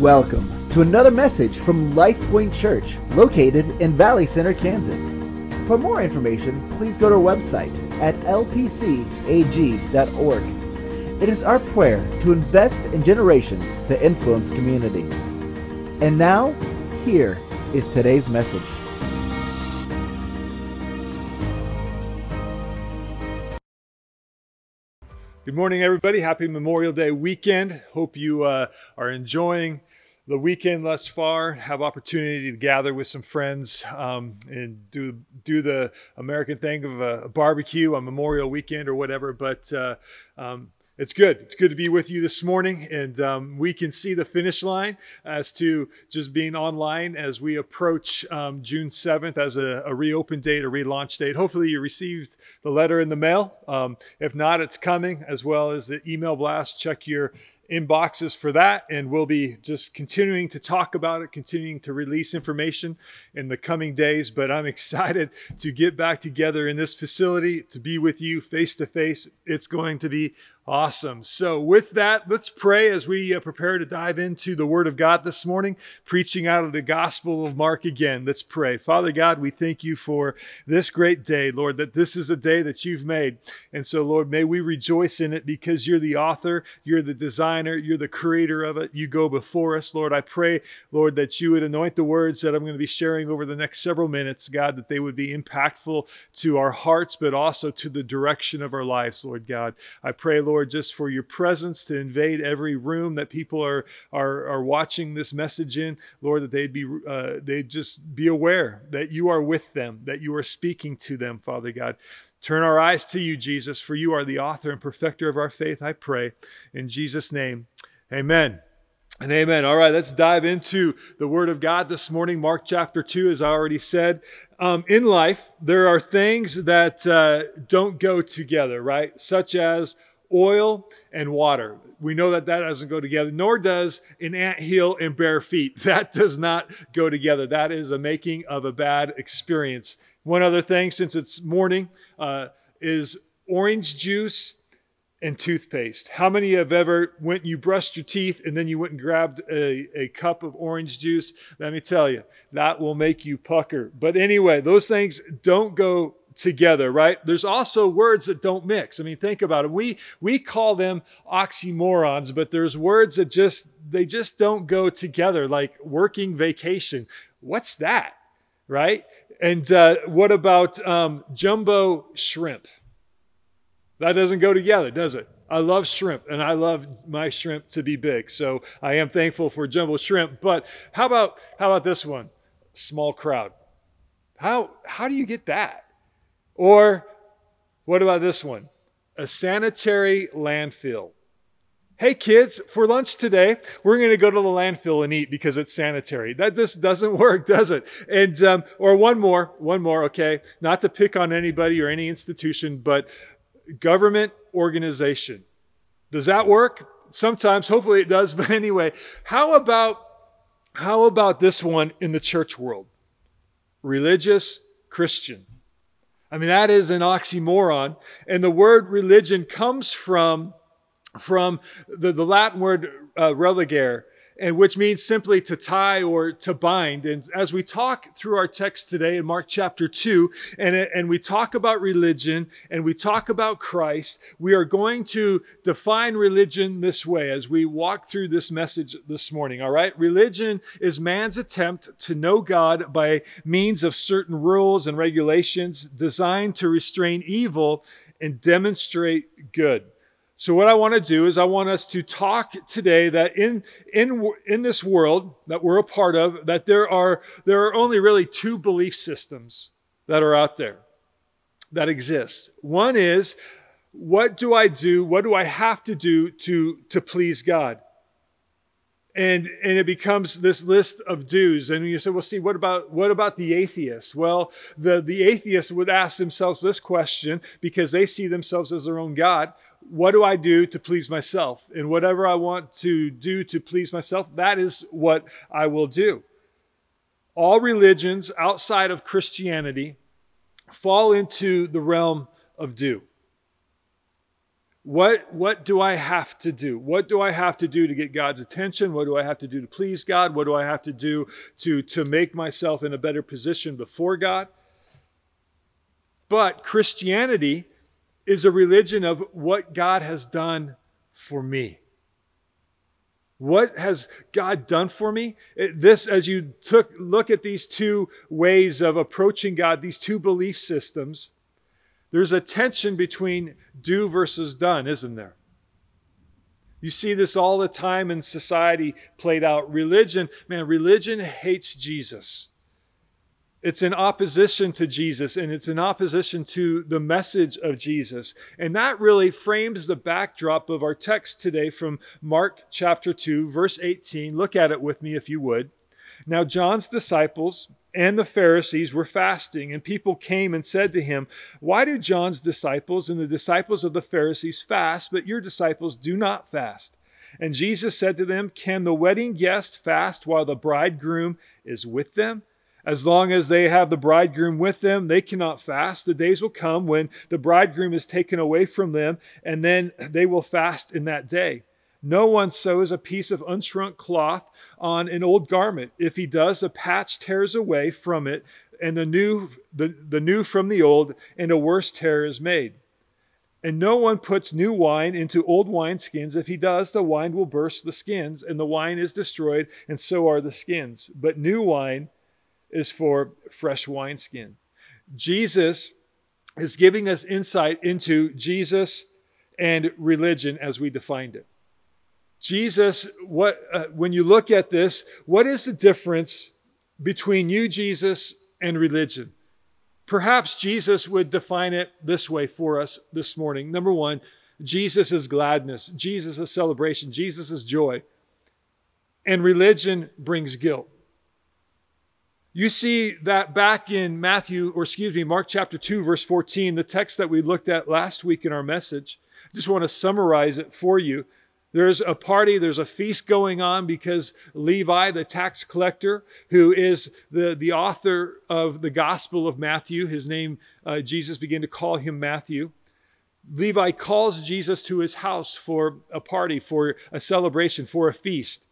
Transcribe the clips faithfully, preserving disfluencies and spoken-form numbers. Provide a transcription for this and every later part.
Welcome to another message from Life Point Church, located in Valley Center, Kansas. For more information, please go to our website at l p c a g dot org. It is our prayer to invest in generations to influence community. And now, here is today's message. Good morning, everybody. Happy Memorial Day weekend. Hope you uh, are enjoying the weekend thus far. Have opportunity to gather with some friends um, and do do the American thing of a, a barbecue on Memorial Weekend or whatever. But uh, um, it's good. It's good to be with you this morning, and um, we can see the finish line as to just being online as we approach um, June seventh as a, a reopen date, a relaunch date. Hopefully you received the letter in the mail. Um, if not, it's coming, as well as the email blast. Check your inboxes for that, and we'll be just continuing to talk about it, continuing to release information in the coming days. But I'm excited to get back together in this facility, to be with you face to face. It's going to be awesome. So with that, let's pray as we uh, prepare to dive into the Word of God this morning, preaching out of the Gospel of Mark again. Let's pray. Father God, we thank you for this great day, Lord, that this is a day that you've made. And so, Lord, may we rejoice in it because you're the author, you're the designer, you're the creator of it. You go before us, Lord. I pray, Lord, that you would anoint the words that I'm going to be sharing over the next several minutes, God, that they would be impactful to our hearts, but also to the direction of our lives, Lord God. I pray, Lord, Lord, just for your presence to invade every room that people are are, are watching this message in, Lord, that they'd be uh, they'd just be aware that you are with them, that you are speaking to them, Father God. Turn our eyes to you, Jesus, for you are the author and perfecter of our faith, I pray. In Jesus' name, amen. And amen. All right, let's dive into the Word of God this morning. Mark chapter two, as I already said. Um, in life, there are things that uh, don't go together, right? Such as oil and water. We know that that doesn't go together, nor does an anthill and bare feet. That does not go together. That is a making of a bad experience. One other thing, since it's morning, uh, is orange juice and toothpaste. How many have ever went, you brushed your teeth and then you went and grabbed a, a cup of orange juice? Let me tell you, that will make you pucker. But anyway, those things don't go together, right? There's also words that don't mix. I mean, think about it. We we call them oxymorons, but there's words that just, they just don't go together, like working vacation. What's that, right? And uh, what about um, jumbo shrimp? That doesn't go together, does it? I love shrimp, and I love my shrimp to be big. So I am thankful for jumbo shrimp. But how about how about this one? Small crowd. How how do you get that? Or what about this one? A sanitary landfill. Hey kids, for lunch today, we're going to go to the landfill and eat because it's sanitary. That just doesn't work, does it? And um, or one more, one more, okay? Not to pick on anybody or any institution, but government organization. Does that work? Sometimes, hopefully it does. But anyway, how about how about this one in the church world? Religious Christian. I mean, that is an oxymoron. And the word religion comes from, from the, the Latin word uh, religare, and which means simply to tie or to bind. And as we talk through our text today in Mark chapter two, and, and we talk about religion and we talk about Christ, we are going to define religion this way as we walk through this message this morning, all right? Religion is man's attempt to know God by means of certain rules and regulations designed to restrain evil and demonstrate good. So what I want to do is I want us to talk today that in in in this world that we're a part of, that there are there are only really two belief systems that are out there that exist. One is, what do I do? What do I have to do to to please God? And and it becomes this list of do's. And you say, well, see, what about what about the atheists? Well, the, the atheists would ask themselves this question because they see themselves as their own God. What do I do to please myself? And whatever I want to do to please myself, that is what I will do. All religions outside of Christianity fall into the realm of do. What, what do I have to do? What do I have to do to get God's attention? What do I have to do to please God? What do I have to do to, to make myself in a better position before God? But Christianity is a religion of what God has done for me. What has God done for me? It, this, as you took look at these two ways of approaching God, these two belief systems, there's a tension between do versus done, isn't there? You see this all the time in society played out. Religion, man, religion hates Jesus. It's in opposition to Jesus, and it's in opposition to the message of Jesus. And that really frames the backdrop of our text today from Mark chapter two, verse eighteen. Look at it with me if you would. Now John's disciples and the Pharisees were fasting, and people came and said to him, "Why do John's disciples and the disciples of the Pharisees fast, but your disciples do not fast?" And Jesus said to them, "Can the wedding guest fast while the bridegroom is with them? As long as they have the bridegroom with them, they cannot fast. The days will come when the bridegroom is taken away from them, and then they will fast in that day. No one sews a piece of unshrunk cloth on an old garment. If he does, a patch tears away from it, and the new, the, the new from the old, and a worse tear is made. And no one puts new wine into old wineskins. If he does, the wine will burst the skins, and the wine is destroyed, and so are the skins. But new wine is for fresh wineskin." Jesus is giving us insight into Jesus and religion as we defined it. Jesus, what uh, when you look at this, what is the difference between you, Jesus, and religion? Perhaps Jesus would define it this way for us this morning. Number one, Jesus is gladness. Jesus is celebration. Jesus is joy. And religion brings guilt. You see that back in Matthew, or excuse me, Mark chapter two, verse fourteen, the text that we looked at last week in our message. I just want to summarize it for you. There's a party, there's a feast going on because Levi, the tax collector, who is the, the author of the Gospel of Matthew, his name, uh, Jesus began to call him Matthew. Levi calls Jesus to his house for a party, for a celebration, for a feast.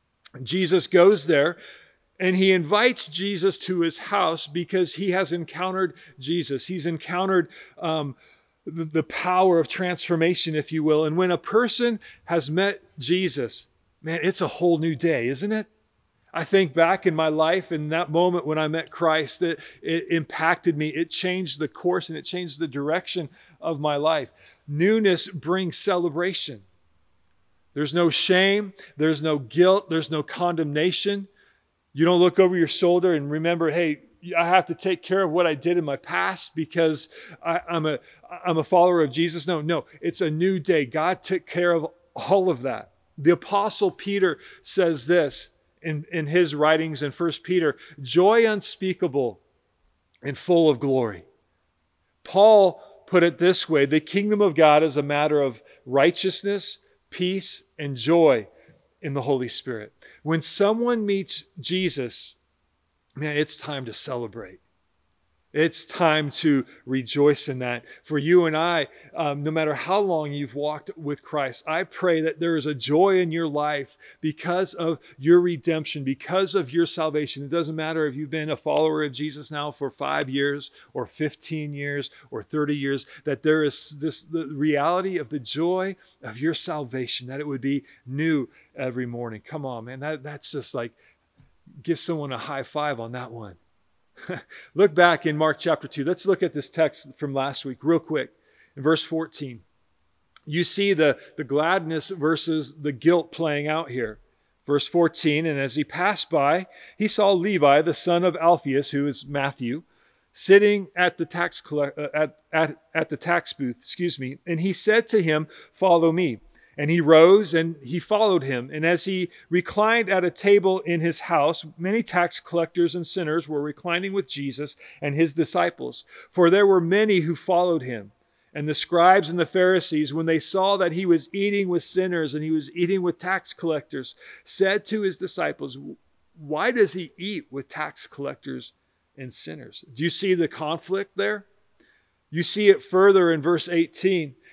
Jesus goes there, and he invites Jesus to his house because he has encountered Jesus. He's encountered um, the, the power of transformation, if you will. And when a person has met Jesus, man, it's a whole new day, isn't it? I think back in my life, in that moment when I met Christ, that it impacted me. It changed the course and it changed the direction of my life. Newness brings celebration. There's no shame. There's no guilt. There's no condemnation. You don't look over your shoulder and remember, hey, I have to take care of what I did in my past because I, I'm a I'm a follower of Jesus. No, no, it's a new day. God took care of all of that. The Apostle Peter says this in, in his writings in First Peter, joy unspeakable and full of glory. Paul put it this way, the kingdom of God is a matter of righteousness, peace, and joy in the Holy Spirit. When someone meets Jesus, man, it's time to celebrate. It's time to rejoice in that. For you and I, um, no matter how long you've walked with Christ, I pray that there is a joy in your life because of your redemption, because of your salvation. It doesn't matter if you've been a follower of Jesus now for five years or fifteen years or thirty years, that there is this the reality of the joy of your salvation, that it would be new every morning. Come on, man. That, that's just like, give someone a high five on that one. Look back in Mark chapter two. Let's look at this text from last week real quick. In verse fourteen, you see the, the gladness versus the guilt playing out here. Verse fourteen, and as he passed by, he saw Levi, the son of Alphaeus, who is Matthew, sitting at the tax collect, uh, at, at, at the tax booth, excuse me, and he said to him, "Follow me." And he rose and he followed him. And as he reclined at a table in his house, many tax collectors and sinners were reclining with Jesus and his disciples. For there were many who followed him. And the scribes and the Pharisees, when they saw that he was eating with sinners and he was eating with tax collectors, said to his disciples, "Why does he eat with tax collectors and sinners?" Do you see the conflict there? You see it further in verse eighteen.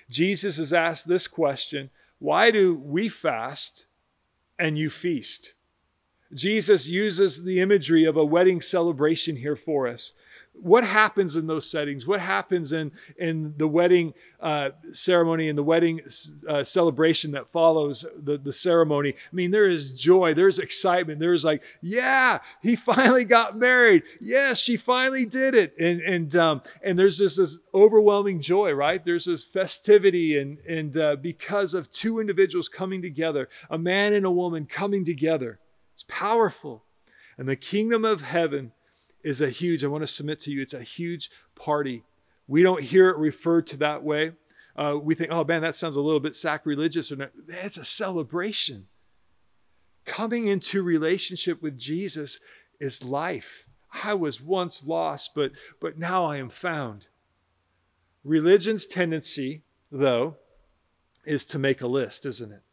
Jesus is asked this question: why do we fast and you feast? Jesus uses the imagery of a wedding celebration here for us. What happens in those settings? What happens in, in the wedding uh, ceremony and the wedding uh, celebration that follows the, the ceremony? I mean, there is joy. There's excitement. There's like, yeah, he finally got married. Yes, she finally did it. And and um, and there's this, this overwhelming joy, right? There's this festivity. And, and uh, because of two individuals coming together, a man and a woman coming together, it's powerful. And the kingdom of heaven is a huge, I want to submit to you, it's a huge party. We don't hear it referred to that way. Uh, we think, oh man, that sounds a little bit sacrilegious. Or not. It's a celebration. Coming into relationship with Jesus is life. I was once lost, but, but now I am found. Religion's tendency, though, is to make a list, isn't it?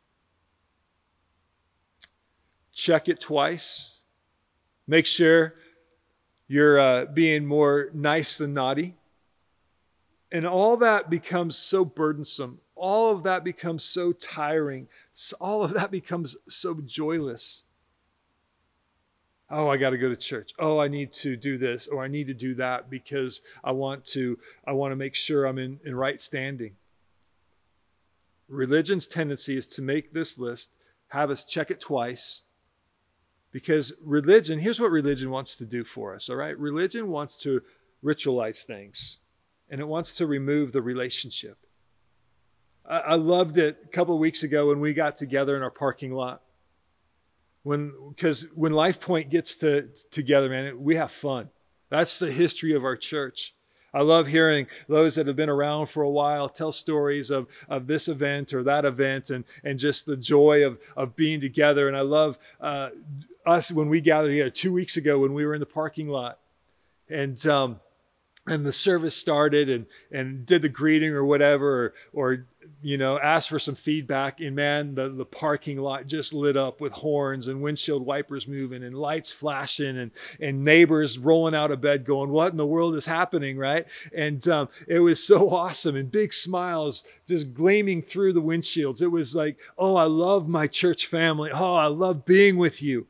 Check it twice. Make sure you're uh, being more nice than naughty. And all that becomes so burdensome. All of that becomes so tiring. All of that becomes so joyless. Oh, I got to go to church. Oh, I need to do this, or I need to do that because I want to, I want to make sure I'm in, in right standing. Religion's tendency is to make this list, have us check it twice. Because religion, here's what religion wants to do for us, all right? Religion wants to ritualize things, and it wants to remove the relationship. I, I loved it a couple of weeks ago when we got together in our parking lot. When, because when LifePoint gets to, together, man, we have fun. That's the history of our church. I love hearing those that have been around for a while tell stories of, of this event or that event, and, and just the joy of, of being together. And I love uh, us when we gathered here two weeks ago when we were in the parking lot. And um, and the service started and, and did the greeting or whatever, or, or you know, asked for some feedback. And man, the, the parking lot just lit up with horns and windshield wipers moving and lights flashing and, and neighbors rolling out of bed going, what in the world is happening, right? And um, it was so awesome, and big smiles just gleaming through the windshields. It was like, oh, I love my church family. Oh, I love being with you.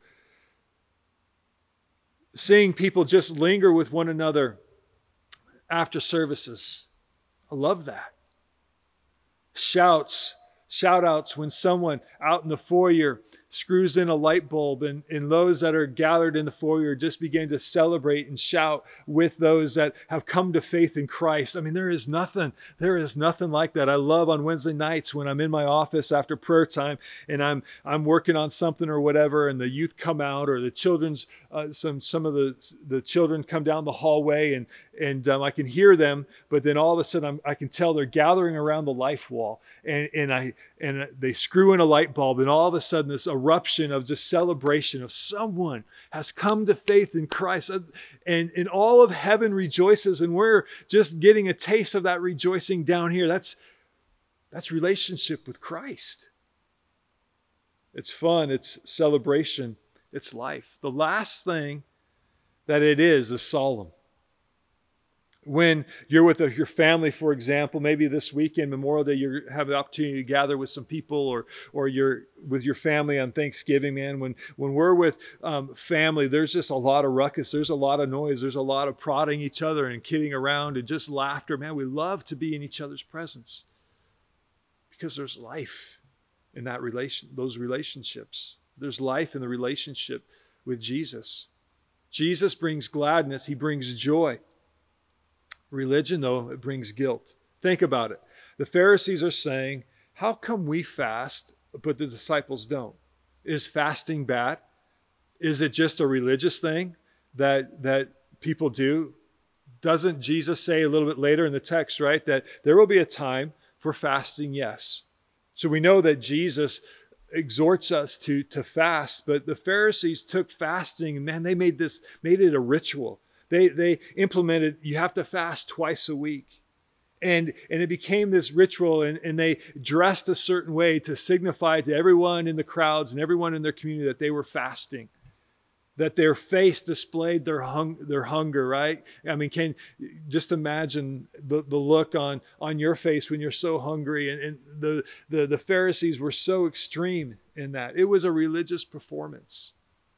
Seeing people just linger with one another after services. I love that. Shouts, shout outs when someone out in the foyer screws in a light bulb, and, and those that are gathered in the foyer just begin to celebrate and shout with those that have come to faith in Christ. I mean, there is nothing, there is nothing like that. I love on Wednesday nights when I'm in my office after prayer time and I'm I'm working on something or whatever, and the youth come out, or the children's uh, some some of the the children come down the hallway, and and um, I can hear them, but then all of a sudden I'm, I can tell they're gathering around the life wall, and and I and they screw in a light bulb, and all of a sudden this eruption of just celebration of someone has come to faith in Christ, and, and all of heaven rejoices, and we're just getting a taste of that rejoicing down here. That's that's relationship with Christ. It's fun, it's celebration, it's life. The last thing that it is is solemn. When you're with your family, for example, maybe this weekend, Memorial Day, you have the opportunity to gather with some people, or or you're with your family on Thanksgiving, man. When when we're with um, family, there's just a lot of ruckus. There's a lot of noise. There's a lot of prodding each other and kidding around and just laughter. Man, we love to be in each other's presence because there's life in that relation, those relationships. There's life in the relationship with Jesus. Jesus brings gladness. He brings joy. Religion, though, it brings guilt. Think about it. The Pharisees are saying, how come we fast, but the disciples don't? Is fasting bad? Is it just a religious thing that, that people do? Doesn't Jesus say a little bit later in the text, right, that there will be a time for fasting? Yes. So we know that Jesus exhorts us to, to fast, but the Pharisees took fasting, and man, they made this, made it a ritual. They they implemented, you have to fast twice a week. And, and it became this ritual, and, and they dressed a certain way to signify to everyone in the crowds and everyone in their community that they were fasting. that their face displayed their hung, their hunger, right? I mean, can just imagine the, the look on, on your face when you're so hungry. And, and the, the, the Pharisees were so extreme in that. It was a religious performance.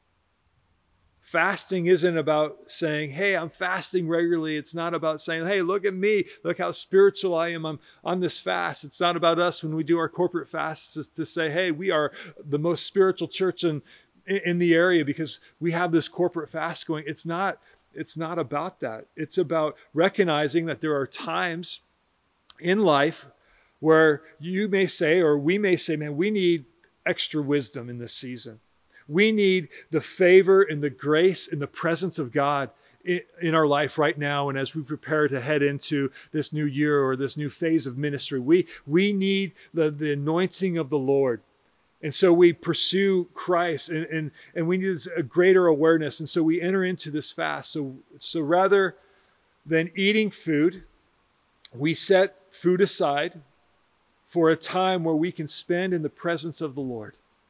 Fasting isn't about saying, hey, I'm fasting regularly. It's not about saying, hey, look at me. Look how spiritual I am. I'm on this fast. It's not about us when we do our corporate fasts is to say, hey, we are the most spiritual church in, in the area because we have this corporate fast going. It's not, it's not about that. It's about recognizing that there are times in life where you may say, or we may say, man, we need extra wisdom in this season. We need the favor and the grace and the presence of God in our life right now. And as we prepare to head into this new year or this new phase of ministry, we, we need the, the anointing of the Lord. And so we pursue Christ and, and, and we need a greater awareness. And so we enter into this fast. So, so rather than eating food, we set food aside for a time where we can spend in the presence of the Lord.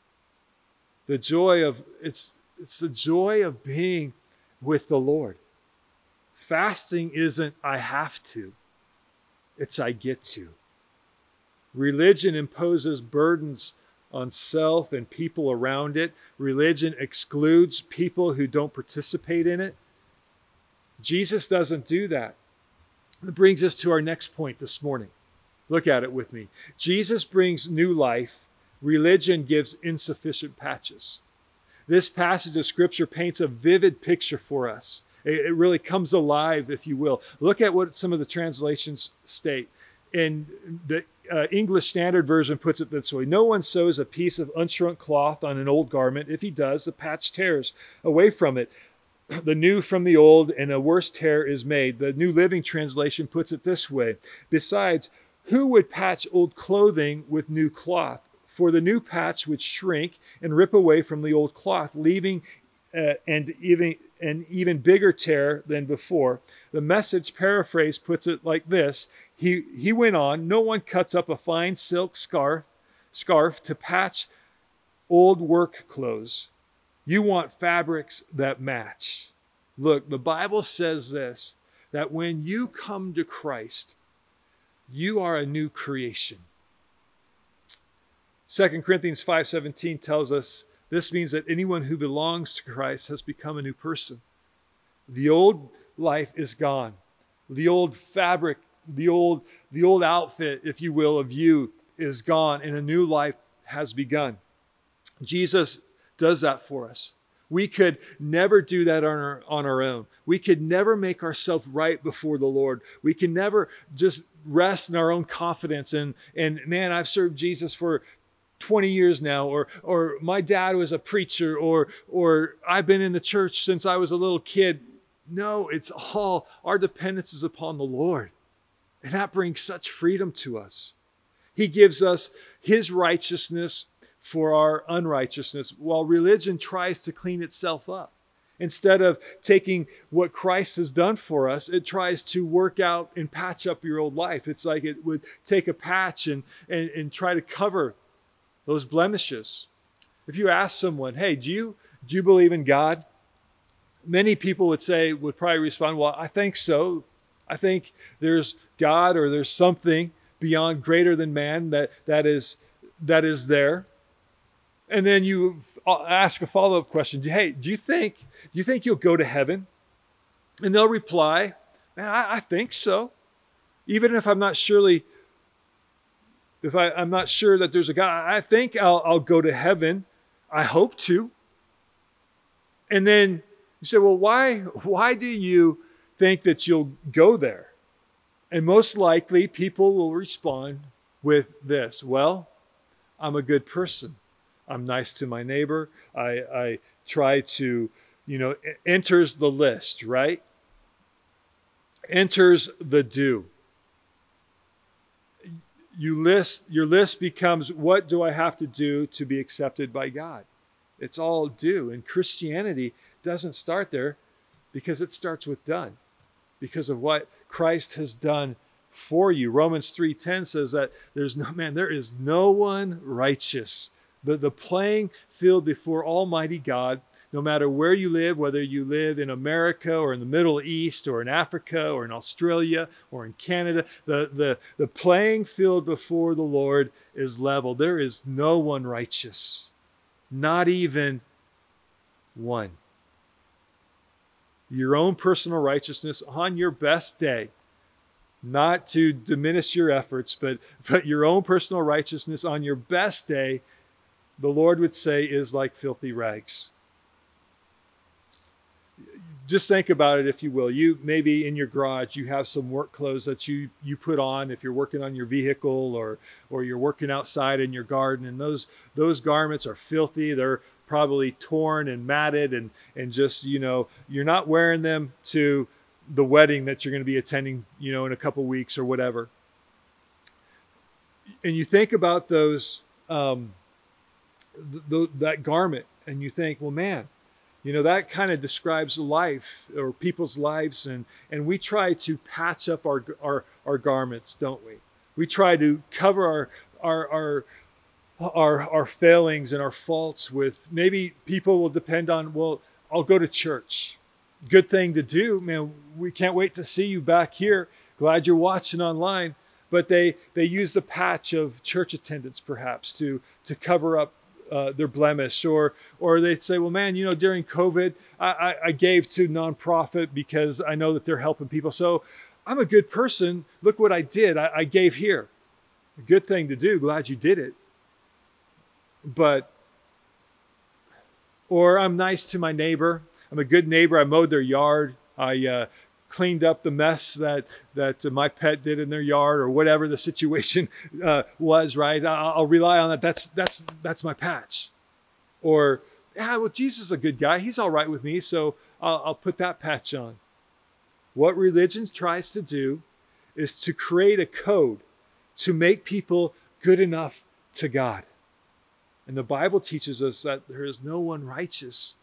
The joy of, it's, it's the joy of being with the Lord. Fasting isn't I have to, it's I get to. Religion imposes burdens on self and people around it. Religion excludes people who don't participate in it. Jesus doesn't do that. That brings us to our next point this morning. Look at it with me. Jesus brings new life. Religion gives insufficient patches. This passage of Scripture paints a vivid picture for us. It really comes alive, if you will. Look at what some of the translations state. And the uh, English Standard Version puts it this way: no one sews a piece of unshrunk cloth on an old garment. If he does, the patch tears away from it, the new from the old, and a worse tear is made. The New Living Translation puts it this way: besides, who would patch old clothing with new cloth? For the new patch would shrink and rip away from the old cloth, leaving uh, and even an even bigger tear than before. The Message paraphrase puts it like this. He, he went on, no one cuts up a fine silk scarf, scarf to patch old work clothes. You want fabrics that match. Look, the Bible says this, that when you come to Christ, you are a new creation. Second Corinthians five seventeen tells us this means that anyone who belongs to Christ has become a new person. The old life is gone. The old fabric, the old, the old outfit, if you will, of you is gone, and a new life has begun. Jesus does that for us. We could never do that on our, on our own. We could never make ourselves right before the Lord. We can never just rest in our own confidence and, and man, I've served Jesus for twenty years now, or or my dad was a preacher, or or I've been in the church since I was a little kid. No, it's all, our dependence is upon the Lord. And that brings such freedom to us. He gives us His righteousness for our unrighteousness, while religion tries to clean itself up. Instead of taking what Christ has done for us, it tries to work out and patch up your old life. It's like it would take a patch and, and, and try to cover those blemishes. If you ask someone, hey, do you, do you believe in God? Many people would say, would probably respond, well, I think so. I think there's God, or there's something beyond, greater than man, that, that is, that is there. And then you ask a follow-up question. Hey, do you think, do you think you'll go to heaven? And they'll reply, man, I, I think so. Even if I'm not surely, if I, I'm not sure that there's a God, I think I'll, I'll go to heaven. I hope to. And then you say, well, why, why do you think that you'll go there? And most likely people will respond with this: well, I'm a good person. I'm nice to my neighbor. I, I try to, you know, enters the list, right? Enters the do. You list, your list becomes, what do I have to do to be accepted by God? It's all do. And Christianity doesn't start there, because it starts with done, because of what Christ has done for you. Romans three ten says that there's no man, there is no one righteous. The, the playing field before Almighty God no matter where you live, whether you live in America or in the Middle East or in Africa or in Australia or in Canada, the, the, the playing field before the Lord is level. There is no one righteous, not even one. Your own personal righteousness on your best day, not to diminish your efforts, but, but your own personal righteousness on your best day, the Lord would say, is like filthy rags. Just think about it, if you will. You maybe in your garage, you have some work clothes that you, you put on if you're working on your vehicle or, or you're working outside in your garden. And those, those garments are filthy. They're probably torn and matted and, and just, you know, you're not wearing them to the wedding that you're going to be attending, you know, in a couple weeks or whatever. And you think about those, um, th- th- that garment, and you think, well, man, you know, that kind of describes life or people's lives. And, and we try to patch up our, our, our garments, don't we? We try to cover our, our, our, our, our failings and our faults with, maybe people will depend on, well, I'll go to church. Good thing to do, man. We can't wait to see you back here. Glad you're watching online. But they, they use the patch of church attendance perhaps to, to cover up uh, their blemish. Or, or they'd say, well, man, you know, during COVID, I, I, I gave to nonprofit because I know that they're helping people. So I'm a good person. Look what I did. I, I gave here. A good thing to do. Glad you did it. But, or I'm nice to my neighbor. I'm a good neighbor. I mowed their yard. I uh, cleaned up the mess that that uh, my pet did in their yard, or whatever the situation uh, was. Right? I'll, I'll rely on that. That's that's that's my patch. Or, yeah, well, Jesus is a good guy. He's all right with me, so I'll, I'll put that patch on. What religion tries to do is to create a code to make people good enough to God. And the Bible teaches us that there is no one righteous.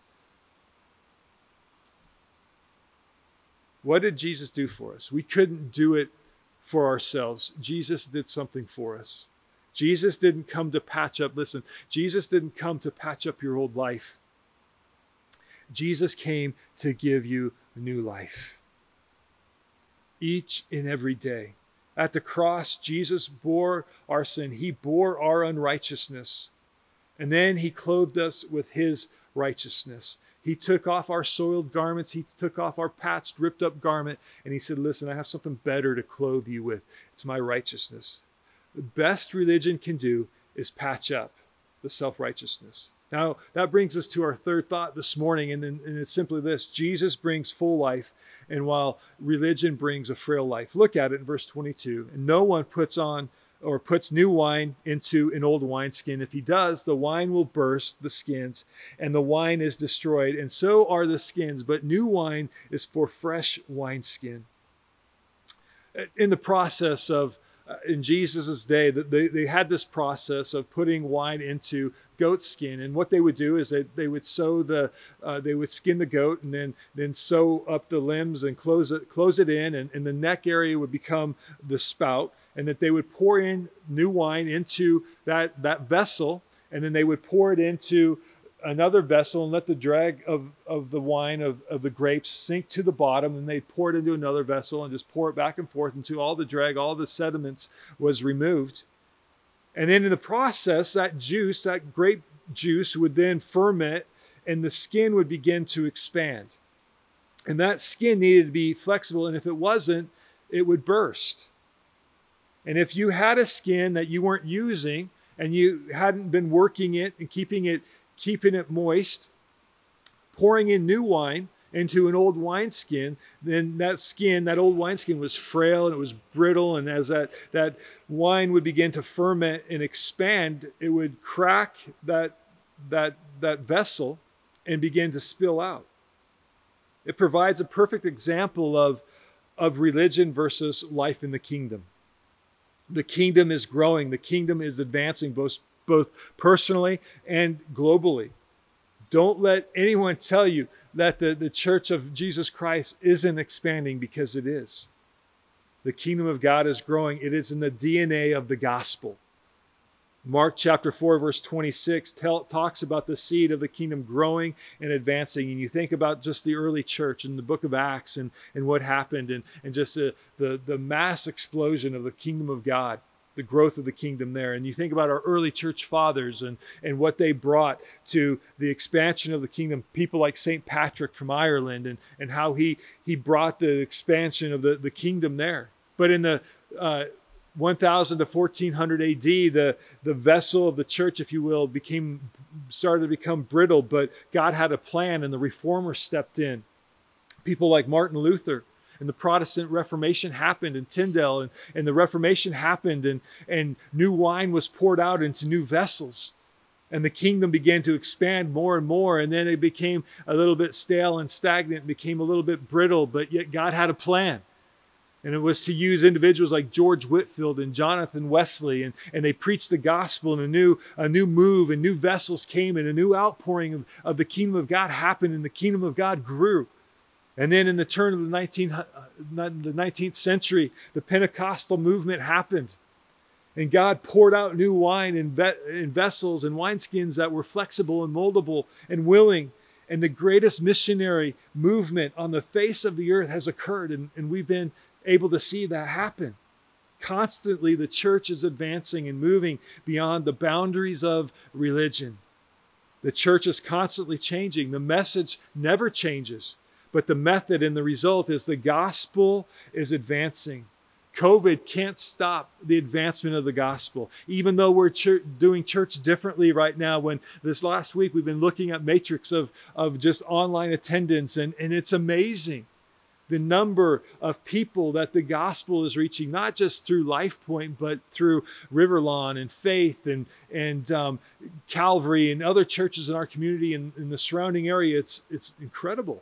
What did Jesus do for us? We couldn't do it for ourselves. Jesus did something for us. Jesus didn't come to patch up. Listen, Jesus didn't come to patch up your old life. Jesus came to give you new life. Each and every day. At the cross, Jesus bore our sin. He bore our unrighteousness. And then he clothed us with his righteousness. He took off our soiled garments. He took off our patched, ripped up garment. And he said, listen, I have something better to clothe you with. It's my righteousness. The best religion can do is patch up the self-righteousness. Now, that brings us to our third thought this morning. And, then, and it's simply this. Jesus brings full life. And while religion brings a frail life. Look at it in verse twenty-two. And no one puts on or puts new wine into an old wineskin. If he does, the wine will burst the skins, and the wine is destroyed, and so are the skins. But new wine is for fresh wineskin. In the process of, uh, in Jesus' day, they, they had this process of putting wine into goat skin. And what they would do is they, they would sew the, uh, they would skin the goat and then, then sew up the limbs and close it, close it in. And, and the neck area would become the spout. And that they would pour in new wine into that, that vessel, and then they would pour it into another vessel and let the drag of, of the wine of, of the grapes sink to the bottom, and they'd pour it into another vessel and just pour it back and forth until all the drag, all the sediments was removed. And then in the process, that juice, that grape juice would then ferment, and the skin would begin to expand. And that skin needed to be flexible, and if it wasn't, it would burst. And if you had a skin that you weren't using and you hadn't been working it and keeping it, keeping it moist, pouring in new wine into an old wineskin, then that skin, that old wineskin was frail and it was brittle. And as that, that wine would begin to ferment and expand, it would crack that, that, that vessel and begin to spill out. It provides a perfect example of, of religion versus life in the kingdom. The kingdom is growing. The kingdom is advancing both, both personally and globally. Don't let anyone tell you that the, the church of Jesus Christ isn't expanding, because it is. The kingdom of God is growing. It is in the D N A of the gospel. Mark chapter four, verse twenty-six tell, talks about the seed of the kingdom growing and advancing. And you think about just the early church in the book of Acts and, and what happened and, and just the, the, the mass explosion of the kingdom of God, the growth of the kingdom there. And you think about our early church fathers and, and what they brought to the expansion of the kingdom, people like Saint Patrick from Ireland and, and how he, he brought the expansion of the, the kingdom there. But in the uh, one thousand to fourteen hundred A D, the, the vessel of the church, if you will, became started to become brittle, but God had a plan and the reformers stepped in. People like Martin Luther and the Protestant Reformation happened in Tyndale and, and the Reformation happened and, and new wine was poured out into new vessels. And the kingdom began to expand more and more. And then it became a little bit stale and stagnant, became a little bit brittle, but yet God had a plan. And it was to use individuals like George Whitefield and Jonathan Wesley, and, and they preached the gospel, and a new, a new move and new vessels came, and a new outpouring of, of the kingdom of God happened, and the kingdom of God grew. And then in the turn of the, nineteenth, the nineteenth century, the Pentecostal movement happened. And God poured out new wine in, ve- in vessels and wineskins that were flexible and moldable and willing. And the greatest missionary movement on the face of the earth has occurred, and, and we've been able to see that happen. Constantly, the church is advancing and moving beyond the boundaries of religion. The church is constantly changing. The message never changes, but the method and the result is the gospel is advancing. COVID can't stop the advancement of the gospel. Even though we're ch- doing church differently right now, when this last week we've been looking at matrix of, of just online attendance, and, and it's amazing. The number of people that the gospel is reaching, not just through LifePoint, but through Riverlawn and Faith and, and um, Calvary and other churches in our community and in the surrounding area. It's, it's incredible.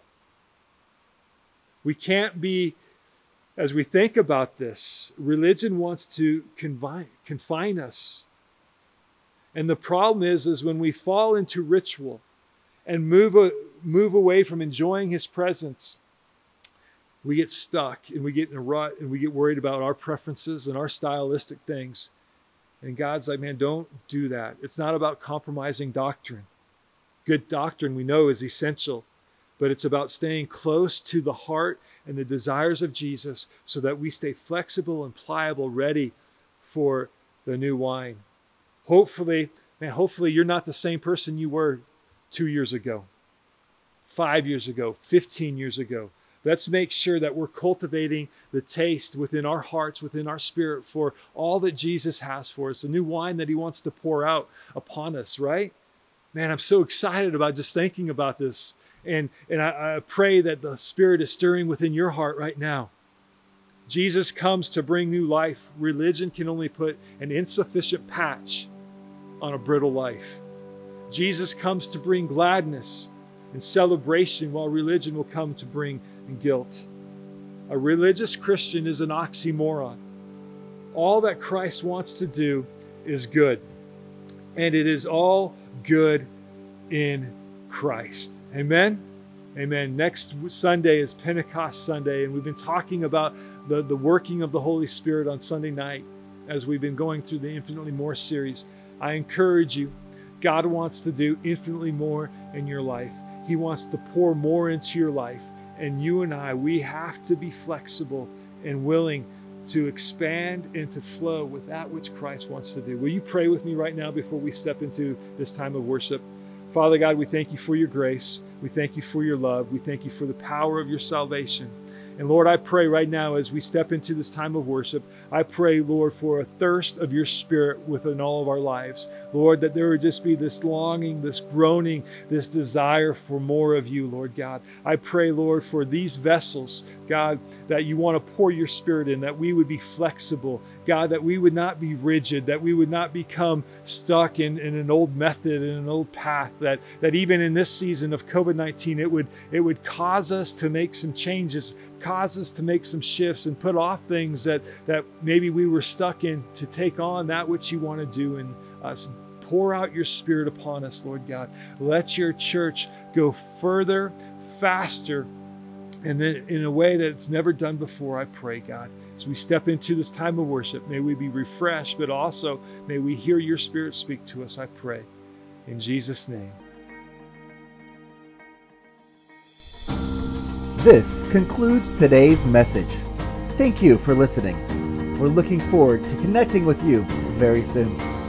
We can't be, as we think about this, religion wants to confine, confine us. And the problem is, is when we fall into ritual and move, a, move away from enjoying his presence, we get stuck and we get in a rut and we get worried about our preferences and our stylistic things. And God's like, man, don't do that. It's not about compromising doctrine. Good doctrine we know is essential, but it's about staying close to the heart and the desires of Jesus so that we stay flexible and pliable, ready for the new wine. Hopefully, man, hopefully you're not the same person you were two years ago, five years ago, fifteen years ago. Let's make sure that we're cultivating the taste within our hearts, within our spirit for all that Jesus has for us, the new wine that he wants to pour out upon us, right? Man, I'm so excited about just thinking about this. And, and I, I pray that the Spirit is stirring within your heart right now. Jesus comes to bring new life. Religion can only put an insufficient patch on a brittle life. Jesus comes to bring gladness and celebration, while religion will come to bring guilt. A religious Christian is an oxymoron. All that Christ wants to do is good. And it is all good in Christ. Amen? Amen. Next Sunday is Pentecost Sunday, and we've been talking about the, the working of the Holy Spirit on Sunday night as we've been going through the Infinitely More series. I encourage you, God wants to do infinitely more in your life. He wants to pour more into your life. And you and I, we have to be flexible and willing to expand and to flow with that which Christ wants to do. Will you pray with me right now before we step into this time of worship? Father God, we thank you for your grace. We thank you for your love. We thank you for the power of your salvation. And Lord, I pray right now as we step into this time of worship, I pray, Lord, for a thirst of your Spirit within all of our lives. Lord, that there would just be this longing, this groaning, this desire for more of you, Lord God. I pray, Lord, for these vessels, God, that you want to pour your Spirit in, that we would be flexible, God, that we would not be rigid, that we would not become stuck in, in an old method, in an old path, that, that even in this season of COVID nineteen, it would, it would cause us to make some changes, cause us to make some shifts and put off things that, that maybe we were stuck in to take on that which you want to do in us. Pour out your Spirit upon us, Lord God. Let your church go further, faster, and then in a way that it's never done before, I pray, God. As we step into this time of worship, may we be refreshed, but also may we hear your Spirit speak to us, I pray. In Jesus' name. This concludes today's message. Thank you for listening. We're looking forward to connecting with you very soon.